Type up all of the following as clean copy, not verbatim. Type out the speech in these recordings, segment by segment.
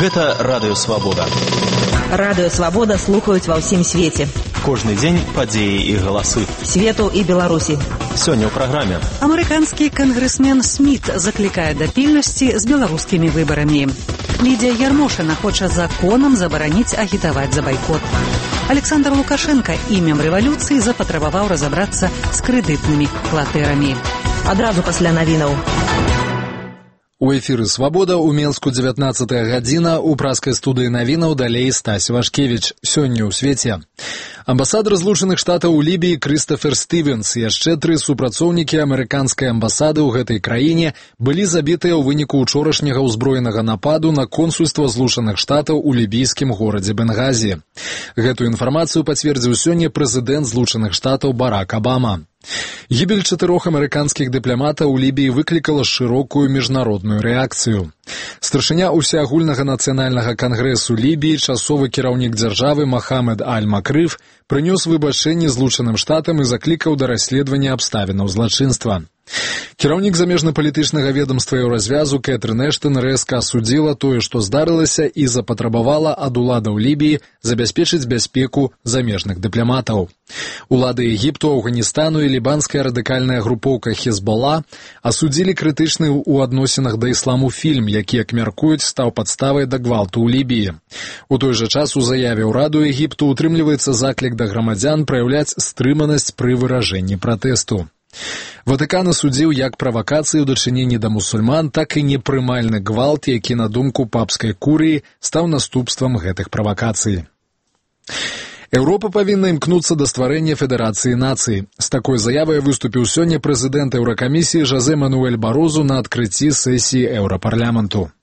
Гэта Радыё Свабода. Радыё Свабода слухаюць ва ўсім свеце. Кожны дзень падзеі і галасы. Свету і Беларусі. Сёння ў праграме. Амерыканскі кангрэсмен Сміт заклікае да пільнасці з беларускімі выбарамі. Лідія Ярмошына хоча законам забараніць агітаваць за байкот. Александр Лукашенко імем рэвалюцыі запатрабаваў разабрацца з крэдытнымі кватэрамі. Адразу пасля навінаў. У эфіры «Свабода» у Менску 19 гадзіна, у праскай студыі навінаў далей Стась Вашкевіч. Сёння ў свеце. Амбасадар Злучаных Штатаў у Лібіі Крыстафер Стывенс і яшчэ 3 супрацоўнікі амерыканскай амбасады ў гэтай краіне былі забітыя ў выніку учорашняга ўзброенага нападу на консульства Злучаных Штатаў у лібійскім горадзе Бенгазі. Гэтую інфармацыю пацвердзіў сёння прэзідэнт Злучаных Штатаў Барак Абама. Гібель 4 амерыканскіх дыпламатаў у Лібіі выклікала шырокую міжнародную рэакцыю. Старшыня ўсеагульнага нацыянальнага кангрэсу Лібіі, часовы кіраўнік дзяржавы Махамед Аль-Макрыф прынёс выбачэнні Злучаным Штатам і заклікаў да расследавання абставінаў злачынства. Кіраўнік замежна-палітычнага ведомства Еўразвязу Кэтрын Эштон рэзка асудзіла тое, што здарылася, і запатрабавала ад уладаў Лібіі забяспечыць бяспеку замежных дыпламатаў. Улады Егіпту, Афганістану і лібанская радыкальная групоўка Хезбола асудзілі крытычны ў адносінах да ісламу фільм, які, як мяркуюць, стаў падставай да гвалту ў Лібіі. У той жа час у заяве ўраду Егіпту утрымліваецца заклік да грамадзян праяўляць стрыманасць пры выражэнні пратэсту. Ватыкан асудзіў як правакацыі ў дачыненні да мусульман, так і непрымальны гвалт, які, на думку папскай курыі, стаў наступствам гэтых правакацый. Еўропа павінна імкнуцца да стварэння федэрацыі нацый. З такой заявай выступіў сёння прэзідэнт Еўракамісіі Жозе Мануэль Барозу на адкрыцці сесіі Еўрапарламенту.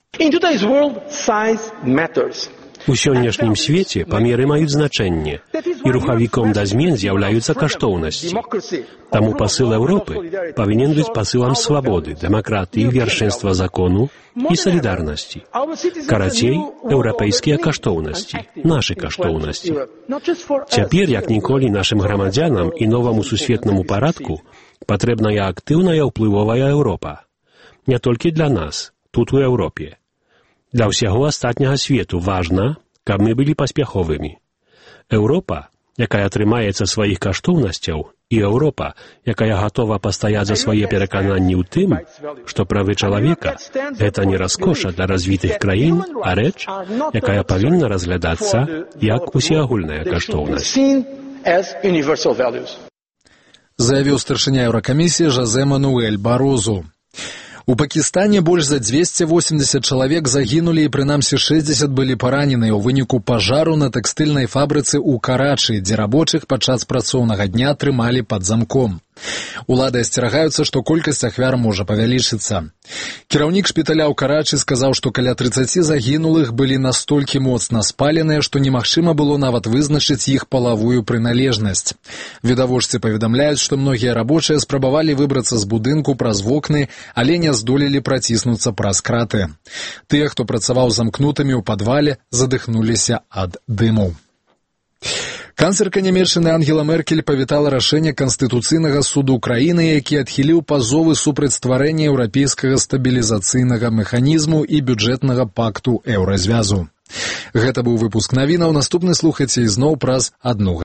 У сённяшнім свеце памеры маюць значэнне, і рухавіком да змен з'яўляюцца каштоўнасці. Таму пасыл Еўропы павінен быць пасылам свабоды, дэмакратыі, вершэнства закону і салідарнасці. Карацей, еўрапейскія каштоўнасці, нашы каштоўнасці. Цяпер, як ніколі, нашым грамадзянам і новаму сусветнаму парадку патрэбная актыўная ўплывовая Еўропа. Не толькі для нас, тут у Еўропе. Для ўсяго астатняга свету важна, каб мы былі паспяховымі. Еўропа, якая трымаецца сваіх каштоўнасцяў, і Еўропа, якая гатова пастаяць за свае перакананні ў тым, што правы чалавека – гэта не раскоша для развітых краін, а рэч, якая павінна разглядацца як усеагульная каштоўнасць. Заявіў старшыня Еўракамісіі Жозе Мануэль Барозу. У Пакістане больш за 280 чалавек загінулі і прынамсі 60 былі параненыя ў выніку пажару на тэкстыльнай фабрыцы ў Карачы, дзе рабочых падчас працоўнага дня трымалі пад замком. Улады асцерагаюцца, што колькасць ахвяр можа павялічыцца. Кіраўнік шпіталя ў Карачы сказаў, што каля 30 загінулых былі настолькі моцна спаленыя, што немагчыма было нават вызначыць іх палавую прыналежнасць. Відавочцы паведамляюць, што многія рабочыя спрабавалі выбрацца з будынку праз вокны, але не здолелі праціснуцца праз краты. Тыя, хто працаваў замкнутымі ў падвале, задыхнуліся ад дыму. Канцлерка нямецкай Ангела Меркель павітала рашэнне Канстытуцыйнага суду краіны, які адхіліў пазовы супраць стварэння еўрапейскага стабілізацыйнага механізму і бюджэтнага пакту Еўразвязу. Гэта быў выпуск навінаў. Наступны слухайце ізноў праз 1